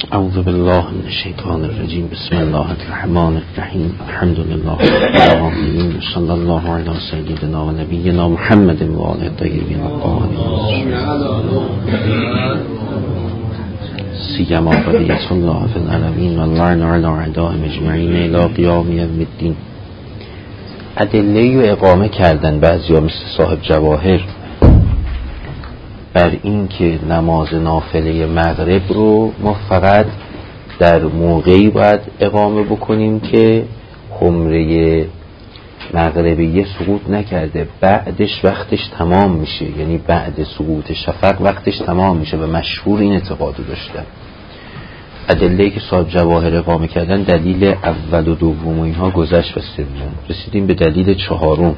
اعوذ بالله من الشیطان الرجیم. بسم الله الرحمن الرحیم. الحمد لله رب العالمین و صلی الله علی سیدنا و نبینا محمد و آله الطیبین الطاهرین. سیما بقیة الله فی العالمین و اللعن علی اعدائهم اجمعین الی قیام یوم الدین. ادله و اقامه کردن بعضیا مثل صاحب جواهر بر این که نماز نافله مغرب رو ما فقط در موقعی باید اقامه بکنیم که خمره مغربیه سقوط نکرده، بعدش وقتش تمام میشه، یعنی بعد سقوط شفق وقتش تمام میشه و مشهور این اعتقادو داشتن. ادله‌ای که صاحب جواهر اقامه کردن دلیل اول و دوم و اینها گذشت و سوم، رسیدیم به دلیل چهارم.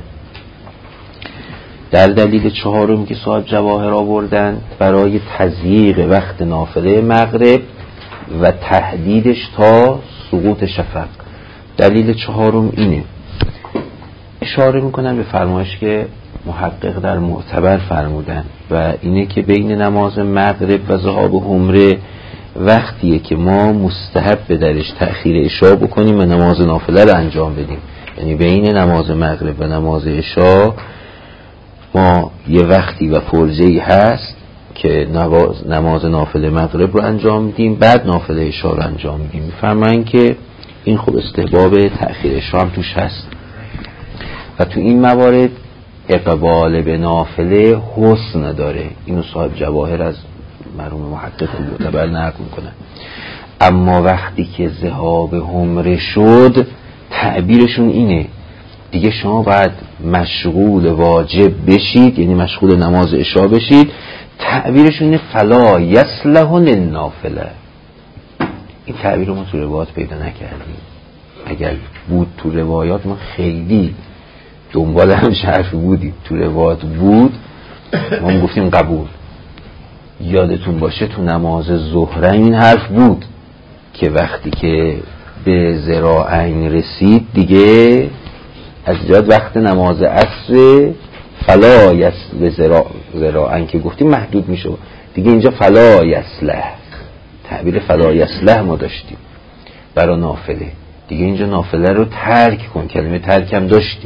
در دلیل چهارم که صاحب جواهر آوردن برای تضییق وقت نافله مغرب و تهدیدش تا سقوط شفق، دلیل چهارم اینه. اشاره میکنن به فرمایش که محقق در معتبر فرمودن و اینه که بین نماز مغرب و ذهاب حمره وقتیه که ما مستحب به درش تأخیر عشا بکنیم و نماز نافله رو انجام بدیم. یعنی بین نماز مغرب و نماز عشا ما یه وقتی و فرضه‌ای هست که نماز نافله مغرب رو انجام میدیم، بعد نافله عشا رو انجام میدیم. میفرمایند که این خب استحباب تأخیر عشا هم توش هست و تو این موارد اقبال به نافله حسن داره. اینو صاحب جواهر از مرحوم محقق معتبر نقل میکنه. اما وقتی که ذهاب حمره شد تعبیرشون اینه دیگه شما باید مشغول واجب بشید، یعنی مشغول نماز عشا بشید. تعبیرشون اینه فلا یصلح للنافله. این تعبیر رو ما تو روایات پیدا نکردیم. اگر بود تو روایات ما خیلی دنبال هم حرف بودیم. تو روایات بود ما گفتیم قبول. یادتون باشه تو نماز ظهر این حرف بود که وقتی که به ذراعین رسید دیگه از جد وقت نماز عصر فلا ذراعین که گفتیم محدود میشه دیگه. اینجا فلا یصلح، تعبیر فلا یصلح ما داشتیم برای نافله دیگه. اینجا نافله رو ترک کن، کلمه ترک هم داشتیم.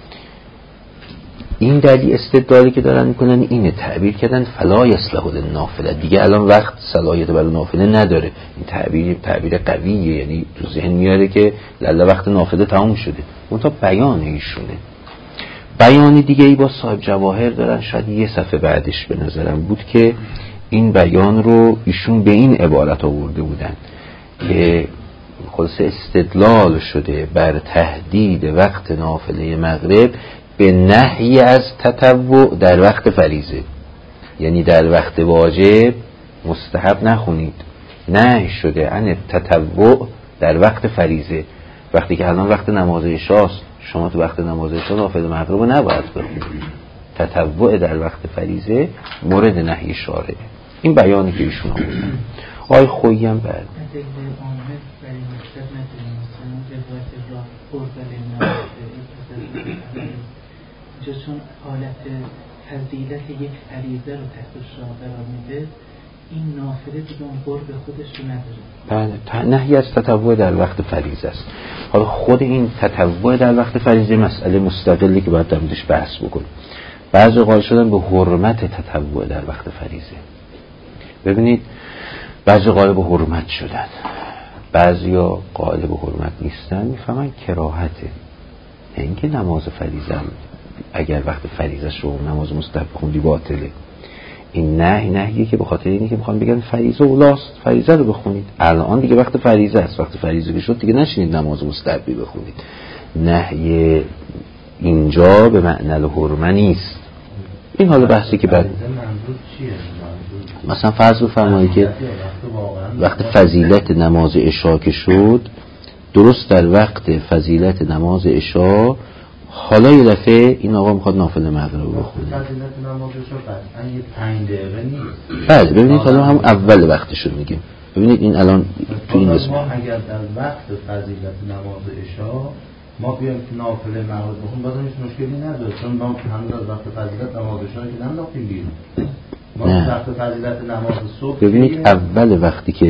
این دلیل استدلالی که دارن میکنن اینه، تعبیر کردن فلا یصلح للنافله، دیگه الان وقت صلاحیت برای نافله نداره. این تعبیر قویه، یعنی تو ذهن میاره که لالا وقت نافله تموم شده. اون تا بیان ایشونه. بیان دیگه ای با صاحب جواهر دارن، شاید یه صفحه بعدش به نظرم بود که این بیان رو ایشون به این عبارت آورده بودن که خلاصه استدلال شده بر تهدید وقت نافله مغرب به نهی از تطوع در وقت فریضه. یعنی در وقت واجب مستحب نخونید، نهی شده عن تطوع در وقت فریضه. وقتی که الان وقت نماز عشاست، شما تو وقت نماز عشا نافله مغرب رو نباید بخونید. تطوع در وقت فریضه مورد نهی شارعه. این بیانی که ایشون آوردن. آقای خویی هم بعد اینجا چون حالت فضیلت یک فریضه رو تحت شاه قرار میده، این نافله دیگه اون قرب خودش رو نداره. بله، نهی از تطوع در وقت فریضه است. حالا خود این تطوع در وقت فریضه مسئله مستقلی که باید در موردش بحث بکنیم. بعضی قائل شدن به حرمت تطوع در وقت فریضه. ببینید بعضی قائل به حرمت شدن، بعضیا قائل به حرمت نیستن، میفهمن کراهته. نه اینکه نماز فریضه اگر وقت فریضه شو نماز مستحب خوندی باطله. این نهیه که به خاطر اینه که میخوان بگن فریضه اولاست، فریضه رو بخونید. الان دیگه وقت فریضه است، وقت فریضه که شد دیگه نشینید نماز مستحبی بخونید. نهی اینجا به معنی الحرمه نیست. این حالا بحثی که بعد مثلا فرض بفرمایید که وقت فضیلت نماز عشا که شد، درست در وقت فضیلت نماز عشا حالا یه دفعه این آقا میخواد نافله مغرب رو بخونه. فضیلت نماز عشا قطعا یه 5 دقیقه نیست. بله ببینید حالا هم اول وقتش رو میگیم. ببینید این الان تو این قسمت ما اگر در وقت فضیلت نماز عشا ما بیایم که نافله مغرب بخونیم بازم هیچ مشکلی نداره، چون ما هنوز از وقت فضیلت نماز عشا که ننداختیم بیرون. ما وقت فضیلت نماز صبح ببینید اول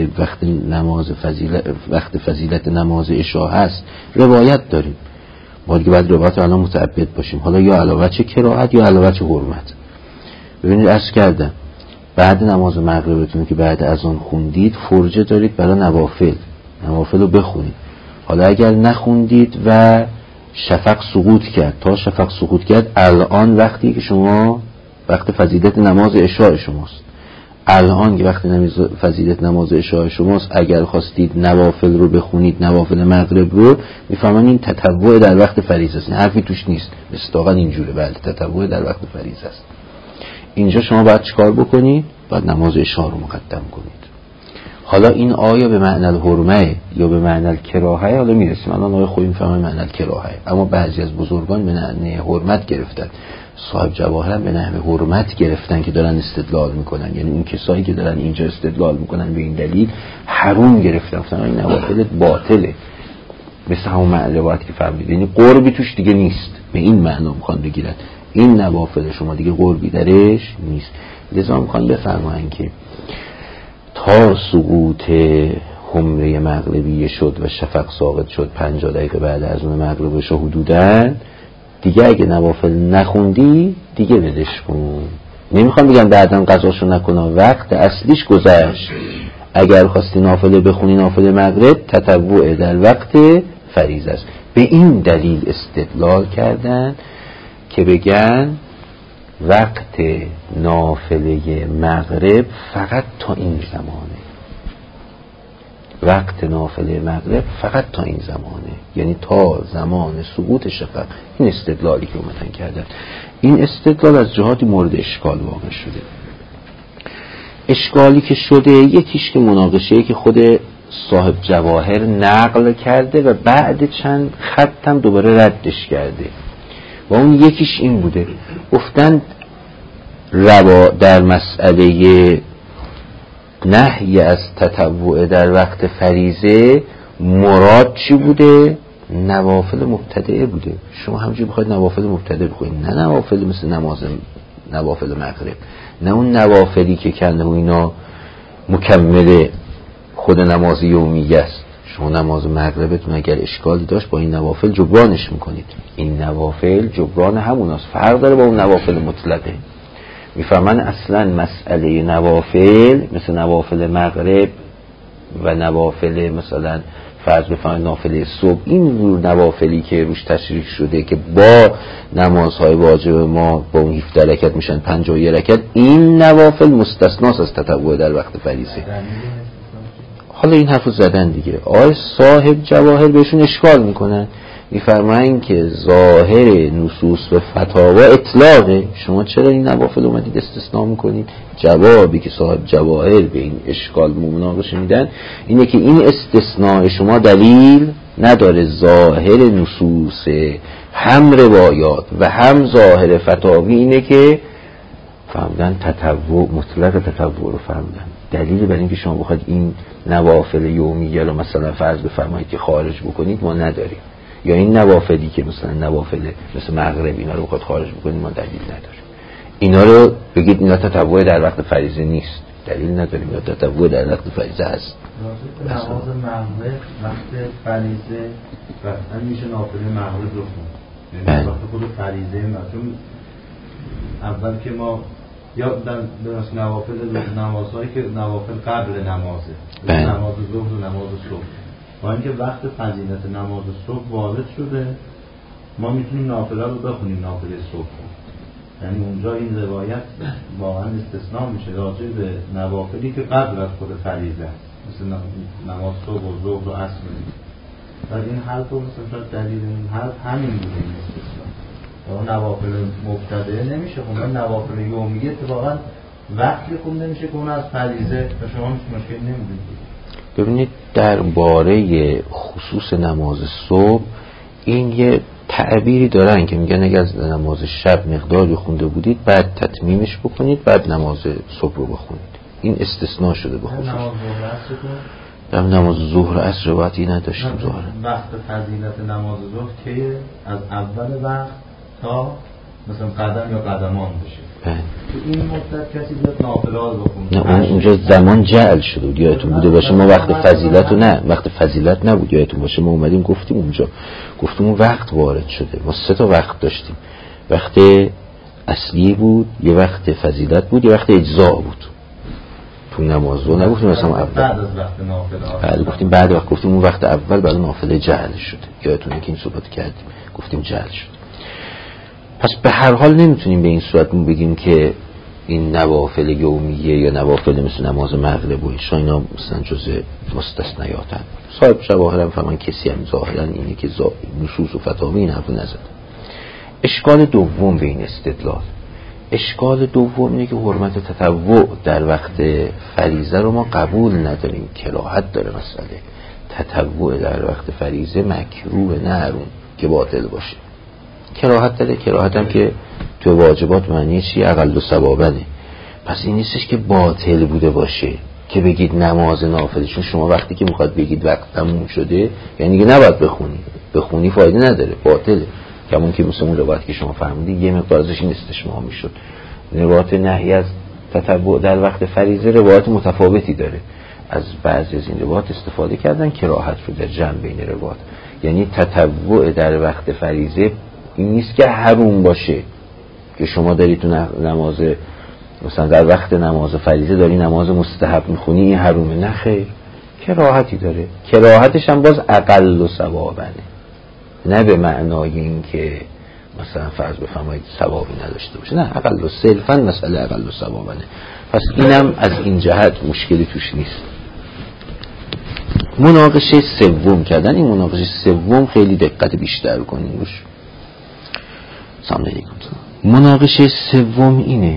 وقت فضیلت نماز عشاء هست روایت داریم، ما دیگه بعد روایت الان متعبد باشیم، حالا یا علاوه کراهت یا علاوه حرمت. ببینید عرض کردم بعد نماز مغربتون که بعد از آن خوندید فرجه دارید برای نوافل رو بخونید. حالا اگر نخوندید و شفق سقوط کرد، تا شفق سقوط کرد الان وقتی که شما وقت فضیلت نماز عشاء شماست، الان که وقت فضیلت نماز عشاء شماست، اگر خواستید نوافل رو بخونید، نوافل مغرب رو، میفهمن این تطوع در وقت فریضه است، حرفی توش نیست، مستاقا اینجوره، بله تطوع در وقت فریضه است. اینجا شما باید چیکار بکنید؟ باید نماز عشاء رو مقدم کنید. حالا این آیا به معنی الحرمه یا به معنی الکراهه؟ حالا میرسیم، الان آیا خودم میفهمن معنی الکراهه، اما بعضی از بزرگان به معنی حرمت گرفتن، صاحب جواهر هم به نحو حرمت گرفتن که دارن استدلال میکنن، یعنی اون کسایی که دارن اینجا استدلال میکنن به این دلیل حروم گرفتن، گفتن این نوافل باطله، مثل همون معنی روایت که فرمودید، یعنی قربی توش دیگه نیست، به این معنا میخوان بگیرن این نوافل شما دیگه قربی درش نیست. لذا میخوان بفرماین که تا سقوط حمره مغربیه شد و شفق ساقط شد 50 دقیقه بعد از اون مغربش حدوداً، دیگه اگه نوافل نخوندی دیگه بدش کن. نمیخوام بگم بعداً قضاشو نکنه، وقت اصلیش گذشت. اگر خواستی نافله بخونی نافله مغرب تطوع در وقت فریضه است. به این دلیل استدلال کردن که بگن وقت نافله مغرب فقط تا این زمانه، وقت نافله مغرب فقط تا این زمانه، یعنی تا زمان سقوط شفق. این استدلالی که اومدن کردن، این استدلال از جهاتی مورد اشکال واقع شده. اشکالی که شده یکیش که مناقشه‌ای که خود صاحب جواهر نقل کرده و بعد چند خطم دوباره ردش کرده، و اون یکیش این بوده، گفتند روا در مسئله نهی از تطوع در وقت فریضه مراد چی بوده؟ نوافل مبتدعه بوده. شما همچنین بخواید نوافل مبتدعه بخونید، نه نوافل مثل نوافل مغرب، نه اون نوافلی که کنده و اینا مکمل خود نماز یومیه است. شما نماز مغربتون اگر اشکالی داشت با این نوافل جبرانش میکنید، این نوافل جبران همون است، فرق داره با اون نوافل مطلقه. میفهمن اصلا مسئله نوافل مثل نوافل مغرب و نوافل مثلا فرض بفرمایید نافله صبح، این نوافلی که روش تشریح شده که با نمازهای واجب ما با اون 17 رکعت میشن 51 رکعت، این نوافل مستثناست از تطوع در وقت فریضه. حالا این حرفو زدن دیگه، آقای صاحب جواهر بهشون اشکال میکنن، میفرمایند که ظاهر نصوص و فتاوا اطلاقه، شما چرا این نوافل اومدید استثناء میکنید؟ جوابی که صاحب جواهر به این اشکال مناقشه میدن اینه که این استثناء شما دلیل نداره، ظاهر نصوص هم روایات و هم ظاهر فتاوی اینه که فهمدن تطوع مطلق تطوع رو فهمدن. دلیل برای اینکه شما بخواید این نوافل یومیه رو مثلا فرض بفرمایید که خارج بکنید ما نداریم، یا این نوافلی که مثلا نوافل مثل مغرب اینا رو بخواید خارج بکنید ما دلیل نداریم. اینا رو بگید اینا تطوع در وقت فریضه نیست، دلیل نداریم، اینا تطوع در وقت فریضه هست. نماز مغرب وقت فریضه وقتا میشه نافله مغرب رو خوند، یعنی وقت خود فریضه مطلوب اول که ما یا در نوافل نمازهایی که نوافل قبل نمازه، نماز ظهر و نماز صبح، با اینکه وقت فضیلت نماز صبح وارد شده ما میتونیم نافله رو بخونیم، نافله صبح، یعنی اونجا این روایت واقعا استثناء میشه راجع به نوافلی که قبل از خود فریضه است، مثل نماز صبح و ظهر و عصر. و این حرف رو مثلا دلیل این حرف همین بوده، این استثناء. نوافل مبتدعه نمیشه خوندن، نوافل یومیه اتفاقا وقتی خونده میشه که اون از فریضه و شما مشکل نمیدید. ببینید درباره خصوص نماز صبح این یه تعبیری دارن که میگن اگر از نماز شب مقداری خونده بودید بعد تتمیمش بکنید بعد نماز صبح رو بخونید. این استثناء شده به خصوص. در نماز ظهر عصر روایتی نداشتیم. ظهر وقت فضیلت نماز ظهر که از اول وقت تا مثلا قدم یا قدمان باشه. بله. تو این مدت کسی بیاد نافلات بخونه. نه اونجا زمان جعل شده بود، یادتون بوده باشه ما وقت فضیلت نه، وقت فضیلت نبود، یادتون باشه ما اومدیم گفتیم اونجا، گفتیم اون وقت وارد شده. ما 3 تا وقت داشتیم، وقت اصلی بود، یه وقت فضیلت بود، یه وقت اجزا بود. تو نماز رو نگفتیم مثلا اول بعد از وقت نافله. بله گفتیم بعد وقت، گفتیم اون وقت اول برای نافله جعل شده. یادتونه که این صحبت کردیم گفتیم جعل شد. پس به هر حال نمیتونیم به این صورت بگیم که این نوافل یومیه یا نوافل مثل نماز مغرب و اینا مثلا جزء مستثنیاتن. صاحب جواهر هم فرمان کسی هم ظاهرا اینه که نصوص و فتاوی این حرفو نزد. اشکال دوم به این استدلال، اشکال دوم اینه که حرمت تطوع در وقت فریضه رو ما قبول نداریم. کراهت داره مسئله تطوع در وقت فریضه، مکروه نه حرام که باطل باشه. کراهت داره، کراهت هم که تو واجبات معنی چی؟ اقل و ثوابنه. پس این نیستش که باطل بوده باشه که بگید نماز نافله، چون شما وقتی که میخواد بگید وقت تموم شده یعنی که نباید بخونی فایده نداره، باطله. همون که مثل اون روایت که شما فرمودید یه مقدار ازش این استشمام میشد. روایت نهی از تطوع در وقت فریضه روایت متفاوتی داره، از بعضی از این روایت استفاده کردن کراهت رو در جمع بین روایت. یعنی تطوع در وقت فریضه این نیست که حرام باشه که شما داری تو نماز مثلا در وقت نماز فریضه داری نماز مستحب میخونی این حرومه، نه خیر، کراهتی داره. کراهتش هم باز اقل و ثوابنه، نه به معنای این که مثلا فرض بفرمایید ثوابی نداشته باشه، نه، اقل و صرفا مسئله اقل و ثوابنه. پس اینم از این جهت مشکلی توش نیست. مناقشه سوم کردن، این مناقشه سوم خیلی دقت بیشتر کنید روش. سلام علیکم. مناقشه سوم اینه،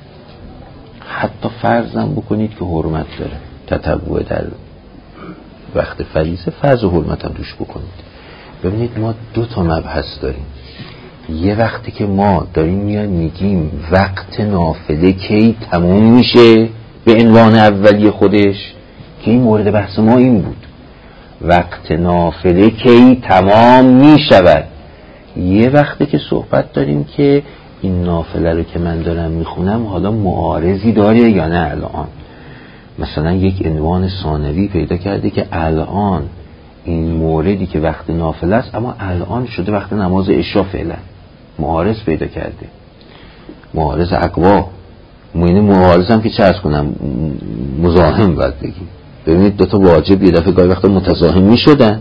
حتی فرضم بکنید که حرمت داره تطوع در وقت فریضه، فرض و حرمت هم توش بکنید. ببینید ما 2 تا مبحث داریم. یه وقتی که ما داریم میگیم وقت نافله کی تموم میشه به عنوان اولی خودش، که این مورد بحث ما این بود، وقت نافله کی تمام میشود. یه وقتی که صحبت داریم که این نافله رو که من دارم میخونم حالا معارضی داره یا نه. الان مثلا یک عنوان ثانوی پیدا کرده که الان این موردی که وقت نافله است اما الان شده وقت نماز عشا، فعلا معارض پیدا کرده، معارض اقوا. معارض هم که چه ارز کنم مزاحم باید بگیم. ببینید 2 تا واجب یه دفعه گاهی وقتا متزاحم میشدن.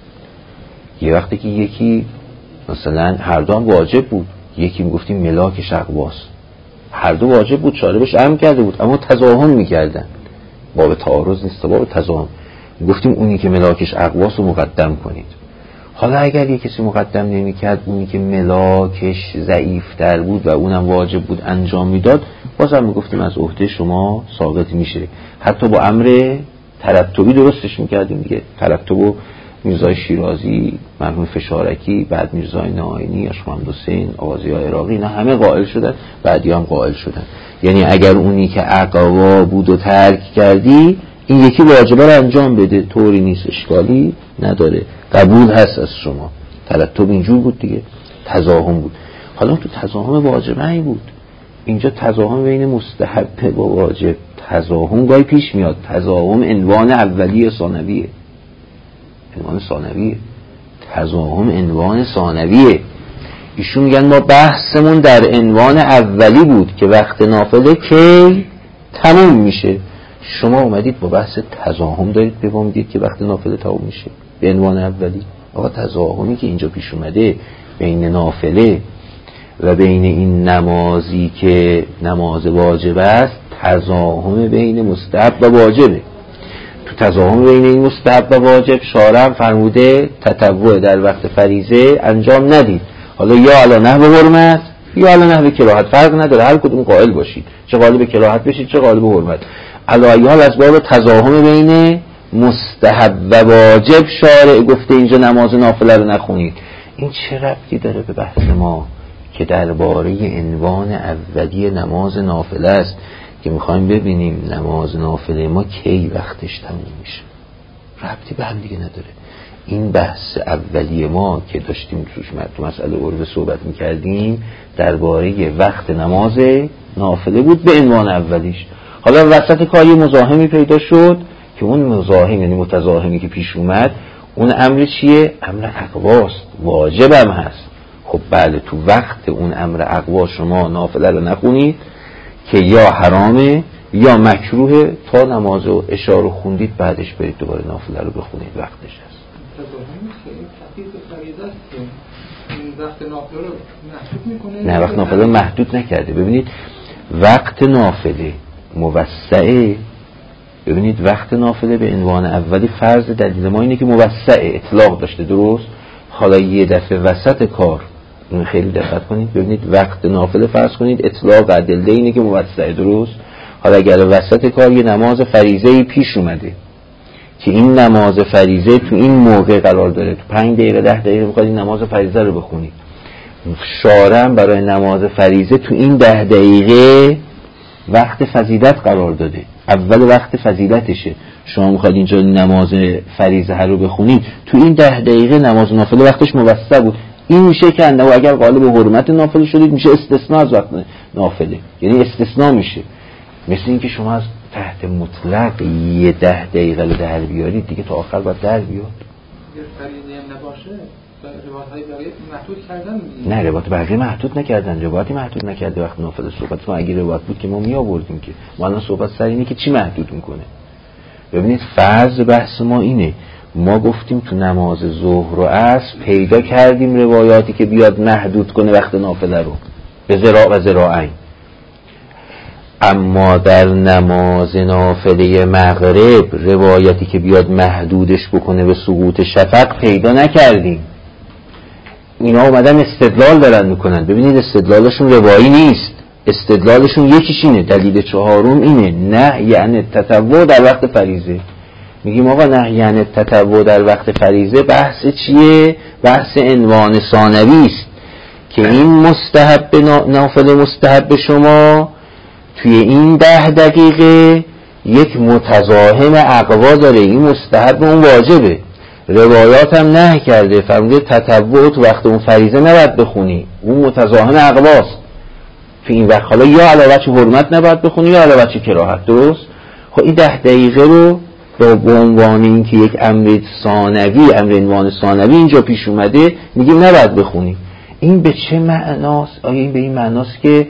یه وقتی که یکی مثلا هر دو هم واجب بود، یکی میگفتیم ملاکش اقواست، هر دو واجب بود، شاربش امر کرده بود اما تزاحم میکردن. باب تعارض نیست، باب تزاحم. گفتیم اونی که ملاکش اقواست رو مقدم کنید. حالا اگر یک کسی مقدم نمیکرد، اونی که ملاکش ضعیفتر بود و اونم واجب بود انجام میداد، بازم میگفتیم از عهده شما ساقط میشه. حتی با امر ترتبی درستش میکردیم دیگه. ترتب میرزای شیرازی، مرحوم فشارکی، بعد میرزای ناینی، اشمحمد حسین، آغازی‌ها عراقی، اینا همه قائل شدن، بعدی هم قائل شدن. یعنی اگر اونی که اقوا بود و ترک کردی، این یکی واجبه رو انجام بده، طوری نیست، اشکالی نداره، قبول هست از شما. ترتب اینجور بود دیگه، تزاحم بود. حالا تو تزاحم واجبه ای بود، اینجا تزاحم بین مستحب و واجب، تزاحم گاهی پیش میاد. تزاحم عنوان اولیه ثانویه، عنوان ثانویه، تزاحم عنوان ثانویه. ایشون میگن ما بحثمون در عنوان اولی بود که وقت نافله کی تموم میشه. شما اومدید با بحث تزاحم دارید به ما میگید که وقت نافله تموم میشه به عنوان اولی. آقا تزاحمی که اینجا پیش اومده بین نافله و بین این نمازی که نماز واجب است، تزاحم بین مستحب و واجبه. تو تزاحم بین این مستحب و واجب شارع فرموده تطوع در وقت فریضه انجام ندید. حالا یا علی نحو حرمت یا علی نحو کراهت، فرق نداره، هر کدوم قائل باشید، چه قالب کراهت بشید چه قالب حرمت. علی حال از باب تزاحم بین مستحب و واجب شارع گفته اینجا نماز نافله رو نخونید. این چه ربطی داره به بحث ما که درباره عنوان اولی نماز نافله است که میخوایم ببینیم نماز نافله ما کی وقتش تموم میشه. ربطی به هم دیگه نداره. این بحث اولیه ما که داشتیم تو مسئله عرف صحبت میکردیم درباره وقت نماز نافله بود به عنوان اولیش. حالا وسط کاری مزاحمی پیدا شد که اون مزاحم یعنی متزاحمی که پیش اومد اون امر چیه؟ امر اقواست، واجبم هست. خب بله، تو وقت اون امر اقوا شما نافله رو نخونید که یا حرامه یا مکروه، تا نماز عشاء رو خوندید بعدش برید دوباره نافله رو بخونید، وقتش هست. وقت نافله رو محدود میکنه؟ نه، وقت نافله محدود نکرده. ببینید وقت نافله موسعه. ببینید وقت نافله به عنوان اولی فرض دلیل ما اینه که موسعه، اطلاق داشته، درست؟ حالا یه دفعه وسط کار، این خیلی دقت کنید، ببینید وقت نافله فرض کنید اطلاق ادله اینه که موسعه، درست؟ حالا اگر وسط کار یه نماز فریضه‌ای پیش اومده که این نماز فریضه تو این موقع قرار داره، تو 5 دقیقه 10 دقیقه میخواد این نماز فریضه رو بخونید، شارع برای نماز فریضه تو این 10 دقیقه وقت فضیلت قرار داده، اول وقت فضیلتشه، شما میخواد اینجا نماز فریضه رو بخونید، تو این 10 دقیقه نماز نافله وقتش موسع بود. این میشه که انه اگر قالب حرمت نافله شدید میشه استثناء از وقت نافله، یعنی استثناء میشه. مثل این که شما از تحت مطلق یه 10 دقیقه رو در بیارید دیگه تا آخر باید در بیاد. اگر فریضه هم نباشه روایت‌های بقیه محدود کردن دیگه. نه، روایت بقیه محدود نکردن، روایتی محدود نکرده وقت نافله. صحبت ما اگه روایت بود که ما می آوردیم، که ما الان صحبت سر اینه که چی محدود میکنه. ببینید فرض بحث ما اینه، ما گفتیم تو نماز ظهر و عصر پیدا کردیم روایاتی که بیاد محدود کنه وقت نافله رو به ذراع و ذراعین، اما در نماز نافله مغرب روایتی که بیاد محدودش بکنه به سقوط شفق پیدا نکردیم. اینا اومدن استدلال دارن میکنن. ببینید استدلالشون روایی نیست، استدلالشون یکیش اینه، دلیل چهارم اینه، نه یعنی تطوع در وقت فریضه. میگیم آقا نه یعنی تطوع در وقت فریضه بحث چیه؟ بحث عنوان ثانوی است که این مستحب نافله مستحب شما توی این 10 دقیقه یک متزاحم اقوا داره، این مستحب اون واجبه. روایات هم نه کرده، فرموده تطوع تو وقت اون فریضه نباید بخونی، اون متزاحم اقواست تو این وقت. حالا یا علاوه چه حرمت نباید بخونی یا علاوه چه کراهت، درست؟ خب این 10 دقیقه رو به عنوان این که یک امر ثانوی، امر عنوان ثانوی اینجا پیش اومده میگیم نباید بخونی. این به چه معناست؟ آیا این به این معناست که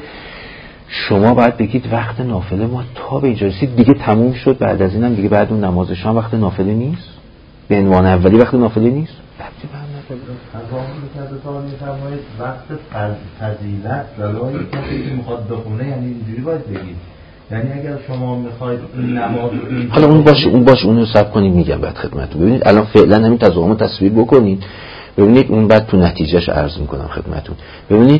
شما باید بگید وقت نافله ما تا به اینجا رسید دیگه تموم شد، بعد از اینم دیگه بعد اون نماز شام وقت نافله نیست؟ به عنوان اولی وقت نافله نیست؟ ربطی به هم نداره. تضامن کرده تا می‌فرمایید وقت فضیلت برای کسی که میخواد بخونه، یعنی اینجوری باید بگید، یعنی اگر شما میخواید این نماز حالا اون باشه اون رو حساب کنید، میگم بعد خدمتتون. ببینید الان فعلا همین تضامن رو تصویر بکنید، ببینید اون بعد تو نتیجهش عرض میکنم خدمتتون. ببینید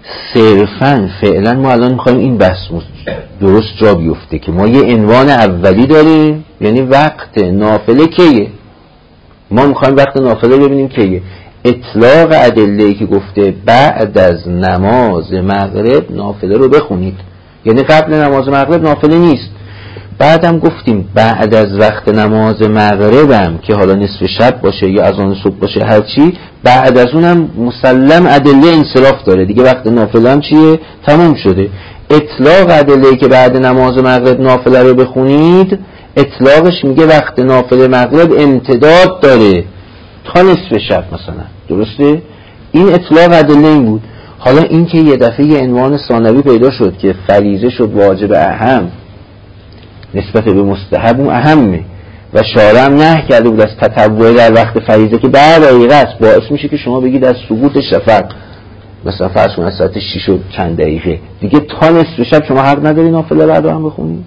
صرفاً فعلا ما الان میخوایم این بحث درست جا بیفته که ما یه عنوان اولی داریم، یعنی وقت نافله کیه. ما میخوایم وقت نافله ببینیم کیه. اطلاق ادله‌ای که گفته بعد از نماز مغرب نافله رو بخونید، یعنی قبل نماز مغرب نافله نیست. بعدم گفتیم بعد از وقت نماز مغربم که حالا نصف شب باشه یا اذان صبح باشه هرچی، بعد از اونم مسلم ادله انصراف داره دیگه، وقت نافله هم چیه؟ تموم شده. اطلاق ادله‌ای که بعد نماز مغرب نافله رو بخونید، اطلاقش میگه وقت نافله مغرب امتداد داره تا نصف شب مثلا، درسته؟ این اطلاق ادله این بود. حالا این که یه دفعه یه عنوان ثانوی پیدا شد که فریضه شد واجب اهم نسبت به مستحب اون اهمه و شارع هم نهی کرده بود از تطوع در وقت فریضه که بعد دقیقه است، باعث میشه که شما بگید از سقوط شفق مثلا فرض کنید از ساعت 6 و چند دقیقه دیگه تا نصف شب شما حق نداری نافله بعد هم بخونید.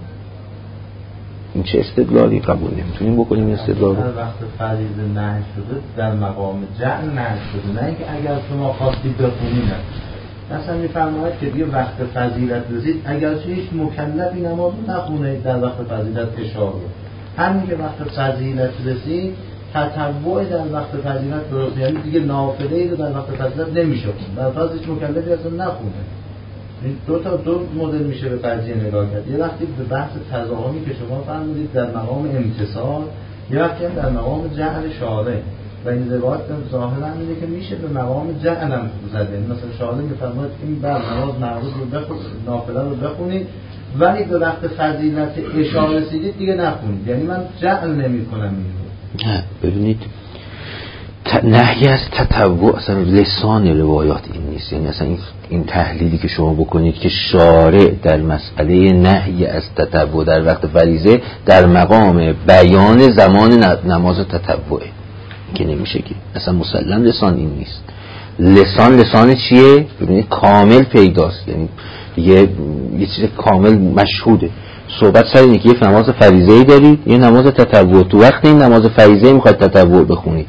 این چه استدلالی؟ قبول نمیتونیم بکنیم استدلال. در وقت فریضه نهی شده در مقام جعل نهی شده، نه اینکه اگر شما خواستید بخونید. مثلا میفرماید که دیگه وقت فضیلت رسید اگرچه هیچ مکلفی نماز نخونه در وقت فضیلت اشاره، همین که وقت فضیلت رسید تطوع در وقت فضیلت درست، یعنی دیگه نافله‌ای رو در وقت فضیلت نمیشه خوند، در فرض هیچ مکلفی اصلا نخونه. این دو مدل میشه به قضیه نگاه کرد. یه وقتی به بحث تضامنی که شما فرمودید در مقام امتصال، یه وقتی هم در مقام جعل شارع و این روایت ظاهرا اینه که میشه به مقام جعل هم زده. مثلا شارع میفرماید این بعد نماز مغرب رو بخونید، نافله رو بخونید، ولی به وقت فضیلت عشا رسیدید دیگه نخونید. یعنی من جعل نمی‌کنم این رو. نه ببینید نهی از تطوع اصلا لسان روایات این نیست. یعنی اصلا این تحلیلی که شما بکنید که شارع در مسئله نهی از تطوع در وقت فریضه در مقام بیان زمان نماز تطوعه که نمیشه، که اصلا مسلم لسان این نیست. لسان چیه؟ ببینید کامل پیداست، یعنی یه چیز کامل مشهوده. صحبت سر اینه که یک نماز فریضه‌ای دارید، یه نماز تطوع، تو وقت این نماز فریضه میخواید تطوع بخونید،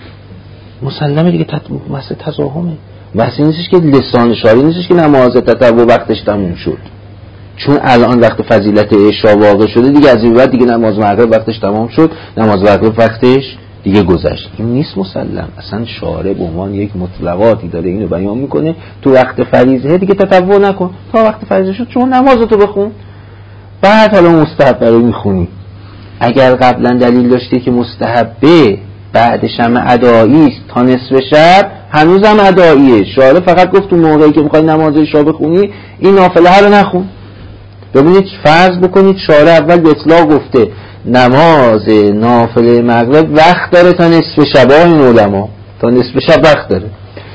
مسلمه دیگه مسئله تزاحمه. بحثی نیستش که لسان شاری نیستش که نماز تطوع وقتش تموم شد، چون الان وقت فضیلت عشا واقع شده دیگه، از این بعد دیگه نماز مغرب وقتش تمام شد، نماز مغرب وقتش دیگه گذشت. این نیست مسلم. اصلا شارع به عنوان یک مطلقاتی داره اینو بیان میکنه تو وقت فریضه دیگه تطوع نکن، تا وقت فریضه شد شما نمازتو بخون، بعد حالا مستحب رو میخونی. اگر قبلا دلیل داشتی که مستحبه بعدش هم ادایی است تا نصف شب، هنوزم اداییه. شارع فقط گفت تو موقعی که میخوای نماز عشا بخونی این نافله رو نخون. ببینید فرض بکنید شارع اول به اطلاق گفته نماز نافله مغرب وقت داره تا نصف شب، این علما تا نصف شب وقت داره.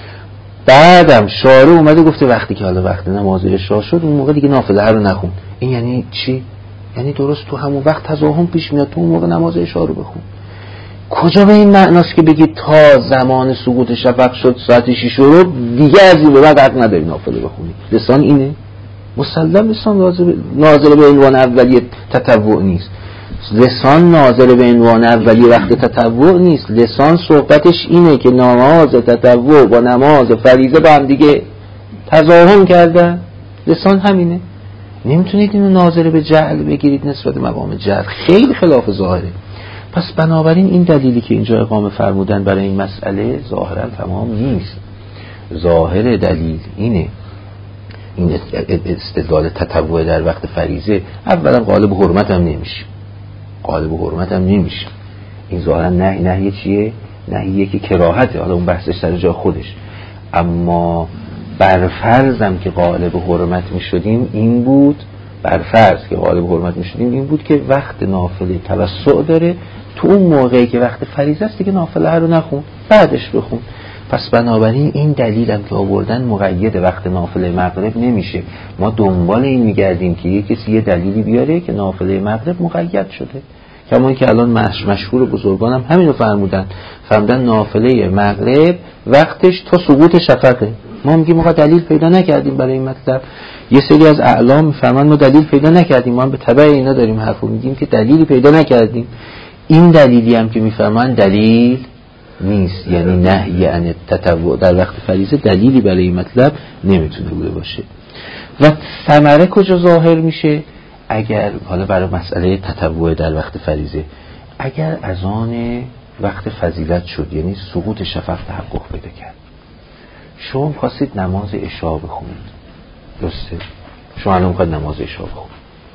بعدم شارع اومده گفته وقتی که حالا وقت نماز عشا شد اون موقع دیگه نافله رو نخون. این یعنی چی؟ یعنی درست تو همون وقت تزاحم پیش میاد، تو اون موقع نماز عشا رو بخون. کجا به این معناست که بگید تا زمان سقوط شفق شد ساعت 6 رو دیگه از این به بعد حق نداری نافله بخونی؟ لسان اینه؟ مسلم لسان ناظر به عنوان اولیه تطوع نیست. لسان ناظر به عنوان اولیه وقت تطوع نیست. لسان صحبتش اینه که نماز تطوع با نماز فریضه با هم دیگه تزاحم کردن. لسان همینه. نمیتونید اینو ناظر به جعل بگیرید نسبت مقام جعل، خیلی خلاف ظاهره. پس بنابراین این دلیلی که اینجا اقامه فرمودن برای این مسئله ظاهرا تمام نیست. ظاهر دلیل اینه، این استدلال تطوع در وقت فریضه اولا غالب حرمت هم نمیشه. این ظاهرا نهی چیه؟ نهیه که کراهته، حالا اون بحثش سر جا خودش. اما برفرضم که غالب حرمت میشدیم این بود، این بود که وقت نافله توسع داره، تو اون موقعی که وقت فریضه است دیگه نافله رو نخون، بعدش بخون. پس بنابراین این دلیلم که آوردن مقید وقت نافله مغرب نمیشه. ما دنبال این میگردیم که یه کسی یه دلیلی بیاره که نافله مغرب مقید شده، کما که الان مشهور بزرگانم همینو فرمودن نافله مغرب وقتش تا سقوط شفقه. ما میگیم ما دلیل پیدا نکردیم برای این مطلب. یه سری از اعلام میفرمان ما دلیل پیدا نکردیم، ما هم به تبع اینا داریم حرفو میگیم که دلیلی پیدا نکردیم. این دلیلی هم که میفرمان دلیل نیست، یعنی نهی عن تطوع در وقت فریضه دلیلی برای این مطلب نمیتونه بوده باشه. و ثمره کجا ظاهر میشه؟ اگر حالا برای مسئله تطوع در وقت فریضه، اگر اذان وقت فضیلت شد، یعنی سقوط شفق تحقق پیدا کرد، شما خواستید نماز عشا بخونید، درسته؟ شما الان میخواید نماز عشا بخونید،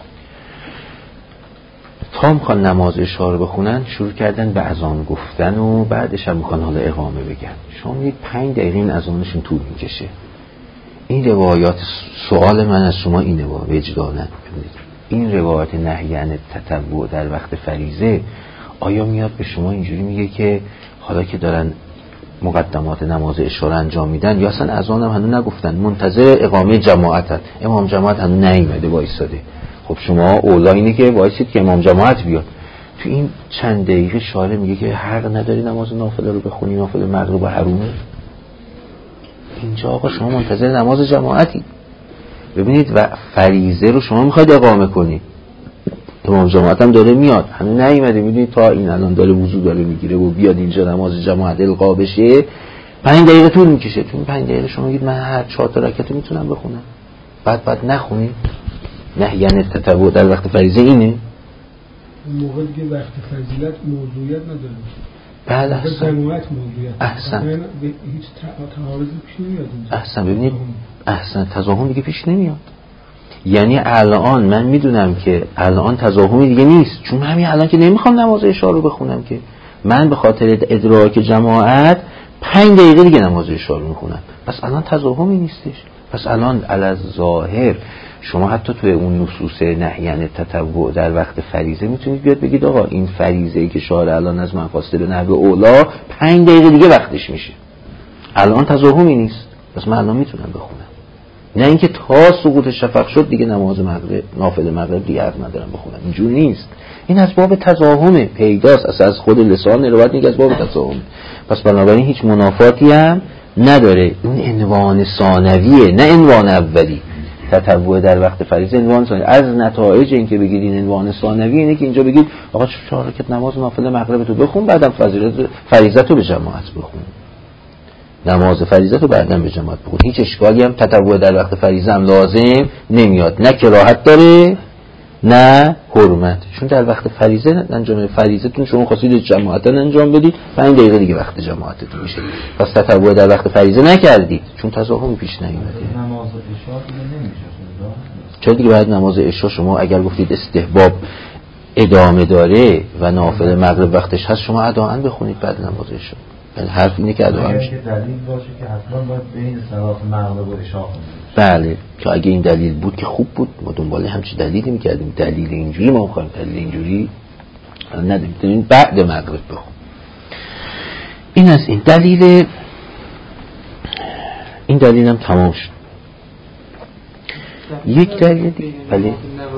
تا میخوان نماز عشا رو بخونن شروع کردن به اذان گفتن و بعدش هم میخوان حالا اقامه بگن. شما میگید 5 دقیقه این اذانشون طول میکشه. این روایات، سوال من از شما اینه با وجدانن، این روایات نهی عن تطوع در وقت فریضه آیا میاد به شما اینجوری میگه که حالا که دارن مقدمات نماز عشا رو انجام میدن یا اصلا اذان هم هنوز نگفتن، منتظر اقامه جماعتن، امام جماعت هنوز نیومده وایساده، خب شما اولا اینه که وایسید که امام جماعت بیاد. تو این چند دقیقه شارع میگه که حق نداری نماز نافله رو بخونی، نافله مغرب و حرومه. اینجا آقا شما منتظر نماز جماعتی. ببینید و فریضه رو شما میخواید اقامه کنی، امام جماعت هم داره میاد، هنوز نیومده، میدونید تا این الان داره وضو داره میگیره و بیاد اینجا نماز جماعت القا بشه 5 دقیقه طول میکشه. تو این 5 دقیقه شما میگید من هر 4 تا رکعت میتونم بخونم، بعد نخونی. نهی عن تطوع در وقت فریضه اینه. اون موقع دیگه وقت فضیلت موضوعیت نداره. بله احسن. جماعت موضوعیت. احسن. هیچ تعارضی پیش نمیاد. احسن. ببینید احسن، تضاهم دیگه پیش نمیاد. یعنی الان من میدونم که الان تزاحمی دیگه نیست، چون همین الان که نمیخوام نماز عشا رو بخونم، که من به خاطر ادراک جماعت 5 دقیقه دیگه نماز عشا رو میخونم، پس الان تزاحمی نیستش. پس الان علی ظاهر شما حتی توی اون نصوص نهیان تطوع در وقت فریضه میتونید بیاد بگید آقا این فریضه‌ای که شارع الان از من خواسته به نحو اولا 5 دقیقه دیگه وقتش میشه، الان تزاحمی نیست، پس من الان میتونم بخونم. نه اینکه تا سقوط شفق شد دیگه نماز مغرب نافله مغرب دیگه حق ندارم بخونم، اینجور نیست. این از باب تزاحمه، پیداست، اصلا از خود لسان روایت میگه از باب تزاحمه. پس بنابراین هیچ منافاتی هم نداره. این عنوان ثانویه نه عنوان اولی. تطوع در وقت فریضه عنوان ثانوی. از نتایج این که بگید این عنوان ثانوی اینه که اینجا بگید آقا 4 رکعت نماز نافله مغرب تو بخون، بعدم فریضه تو به جماعت بخون، نماز فریضه تو بعداً به جماعت بخون. هیچ اشکالی هم تطوع در وقت فریضه هم لازم نمیاد، نه کراهت داره نه حرمت، چون در وقت فریضه انجام فریضه‌تون شما خواستید جماعتاً انجام بدید، 5 دقیقه دیگه وقت جماعتتون میشه، پس تطوع در وقت فریضه نکردید چون تزاحمی پیش نیومده. نماز عشا نمیشه چون دیگه بعد نماز عشا شما اگر گفتید استحباب ادامه داره و نافله مغرب وقتش هست، شما اداءً بخونید بعد نماز عشا. یعنی حرف اینه که اداءً دلیل باشه که حتما باید بین صلات مغرب و عشا خونید. بله، که اگه این دلیل بود که خوب بود، ما دنبال همچین دلیلی میکردیم. دلیل اینجوری ما میخوایم، دلیل اینجوری نداریم، بعد مغرب بخون. این از این دلیل هم تمام شد. یک دلیل دیگه ولی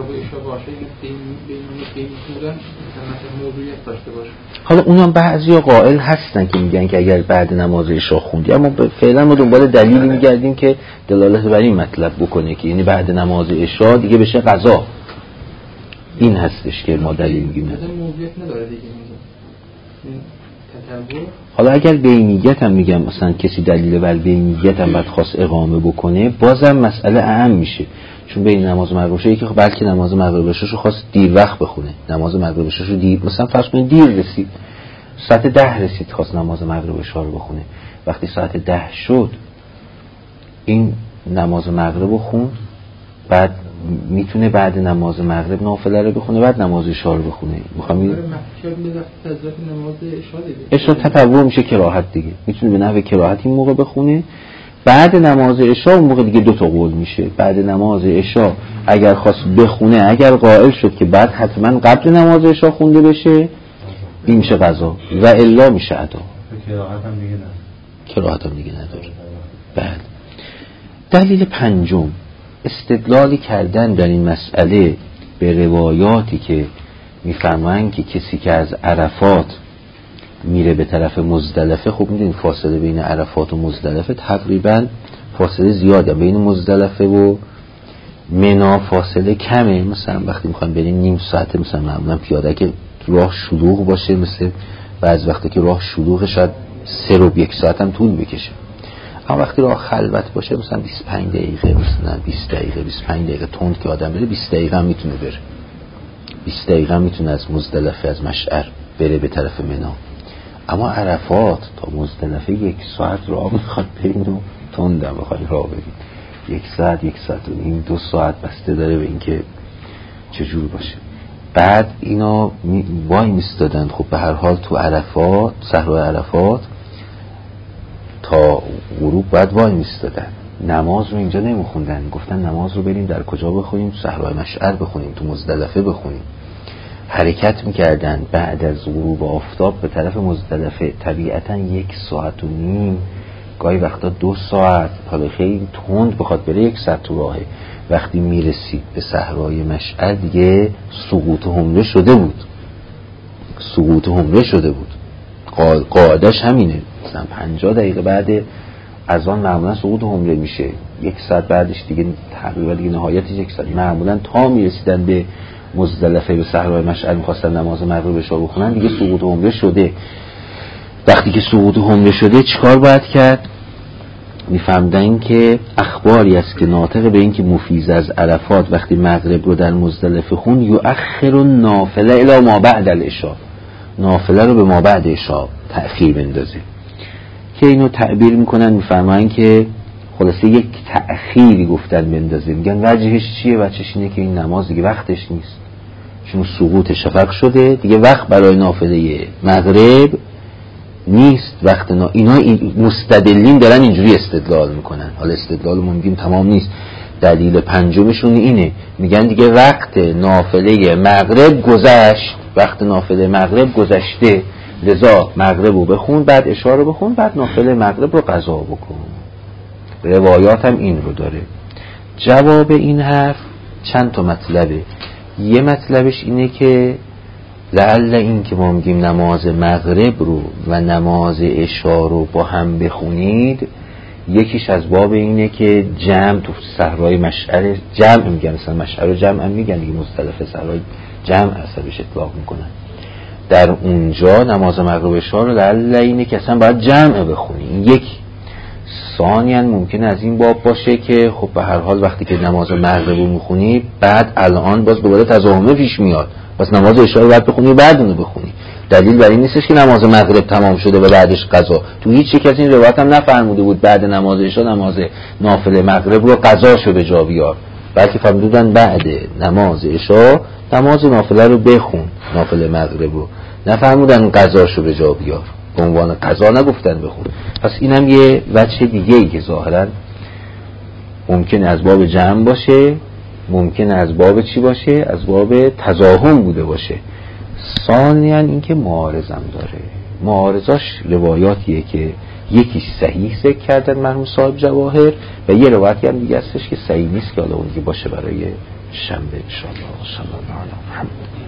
حالا اونم بعضیا قائل هستن که میگن که اگر بعد نماز عشا خوندی، اما فعلا ما دنبال دلیلی میگردیم که دلالت بر این مطلب بکنه که یعنی بعد نماز عشا دیگه بشه قضا. این هستش که ما دلیل میگیم. موضوعیت نداره دیگه. حالا اگر بینیت هم میگم مثلا کسی دلیل بر بینیت هم بعد خواست اقامه بکنه، بازم مسئله اهم میشه، چون بین نماز مغرب شه، یکی بلکه نماز مغرب شو خواست دیر وقت بخونه، نماز مغرب شو دیر، مثلا فرض کنید دیر رسید، ساعت 10 رسید خواست نماز مغرب شو رو بخونه، وقتی ساعت 10 شد این نماز مغرب رو خوند، بعد میتونه بعد نماز مغرب نافله رو بخونه، بعد نماز عشا رو بخونه. میخوام نماز عشا تطوع میشه کراهت دیگه، میتونه به نحو کراهت این موقع بخونه. بعد نماز عشا اون موقع دیگه 2 تا قول میشه. بعد نماز عشا اگر خواست بخونه، اگر قائل شد که بعد حتما قبل نماز عشا خونده بشه، این میشه قضا، و الا میشه ادا. کراهت هم دیگه نداره. بعد دلیل پنجم، استدلالی کردن در این مسئله به روایاتی که میفرمایند که کسی که از عرفات میره به طرف مزدلفه، خب میدونید فاصله بین عرفات و مزدلفه تقریبا فاصله زیاده، بین مزدلفه و منا فاصله کمه، مثلا وقتی میخوایم بریم نیم ساعته مثلا معمولا پیاده که راه شلوغ باشه، مثل بعض وقتی که راه شلوغه شاید 3 و 1 ساعت هم طول بکشه، اما وقتی راه خلوت باشه مثلا 25 دقیقه، مثلا 20 دقیقه 25 دقیقه تند که آدم بره 20 دقیقه هم میتونه بره، 20 دقیقه هم میتونه از مزدلفه از مشعر بره به طرف منا. اما عرفات تا مزدلفه 1 ساعت راه میخواد برین و تندم بخواد راه برین، 1 ساعت 1 ساعت و نیم 2 ساعت بسته داره به اینکه چجور باشه. بعد اینا وای میستادن، خب به هر حال تو عرفات، صحرای عرفات تا غروب باید وای میستادن، نماز رو اینجا نمیخوندن، گفتن نماز رو بریم در کجا بخونیم؟ صحرای مشعر بخونیم، تو مزدلفه بخونیم. حرکت میکردن بعد از غروب آفتاب به طرف مزدلفه، طبیعتا 1 ساعت و نیم، گاهی وقتا 2 ساعت، حالا خیلی تند بخواد بره 1 ساعت تو راهه. وقتی میرسید به صحرای مشعر دیگه سقوط حمله شده بود، سقوط حمله شده بود، قاعدش همینه، مثلا 50 دقیقه بعد از آن معمولا سقوط حمله میشه، 1 ساعت بعدش دیگه تقریبا دیگه نهایتش 1 ساعت، معمولا تا میرسیدن به مزدلفه به صحرای مشعر میخواستن نماز مغرب عشا بخونن دیگه سقوط حمله شده. وقتی که سقوط حمله شده چیکار باید کرد؟ میفهمدن که اخباری است که ناطق به این که مفیز از عرفات وقتی مغرب رو در مزدلفه خون یؤخر النافله الی ما بعد العشاء، نافله رو به ما بعد عشاء تأخیر بندازه، که اینو تعبیر میکنن میفرمایند که خلاصه یک تأخیری گفتن بندازه. میگن وجهش چیه؟ وجهش اینه که این نماز دیگه وقتش نیست، چون سقوط شفق شده دیگه، وقت برای نافله مغرب نیست. وقت اینا مستدلین دارن اینجوری استدلال میکنن. حالا استدلالمون میگیم تمام نیست. دلیل پنجمشون اینه، میگن دیگه وقت نافله مغرب گذشت، وقت نافله مغرب گذشته، لذا مغرب رو بخون، بعد عشا رو بخون، بعد نافله مغرب رو قضا بکن. روایات هم این رو داره. جواب این حرف چند تا مطلبه. یه مطلبش اینه که لعل این که ما میگیم نماز مغرب رو و نماز عشا رو با هم بخونید، یکیش از باب اینه که جمع تو صحرای مشعر، جمع میگن، مثلا مشعر جمع هم میگن دیگه، مصطلح صحرای جمع اصلش اطلاق میکنن. در اونجا نماز مغرب عشا رو لعل اینه که اصلا باید جمع بخونی. این یکی. ثانیاً ممکنه از این باب باشه که خب به هر حال وقتی که نماز مغرب رو میخونی، بعد الان باز دوباره تزاحمه پیش میاد، پس نماز عشا رو بعد بخونی و بعد اونو بخونی. دلیل بر این نیستش که نماز مغرب تمام شده و بعدش قضا. تو هیچ یک از این روایات هم نفرموده بود بعد نماز عشا نماز نافله مغرب رو قضا شو به جا بیار، بلکه فرمودن بعد نماز عشا نماز نافله رو بخون، نافله مغرب رو. نفرمودن قضا شو به جا بیار، به عنوان قضا نگفتن بخون. پس اینم یه وجه دیگه ای که ظاهرا ممکنه از باب جمع باشه، ممکنه از باب چی باشه؟ از باب تزاحم بوده باشه. ثانیاً این که معارضم داره. معارضاش روایاتیه که یکیش صحیح ذکر کردن مرحوم صاحب جواهر و یه روایتی هم دیگه هستش که صحیح نیست که حالا اون دیگه باشه برای شنبه ان شاء الله.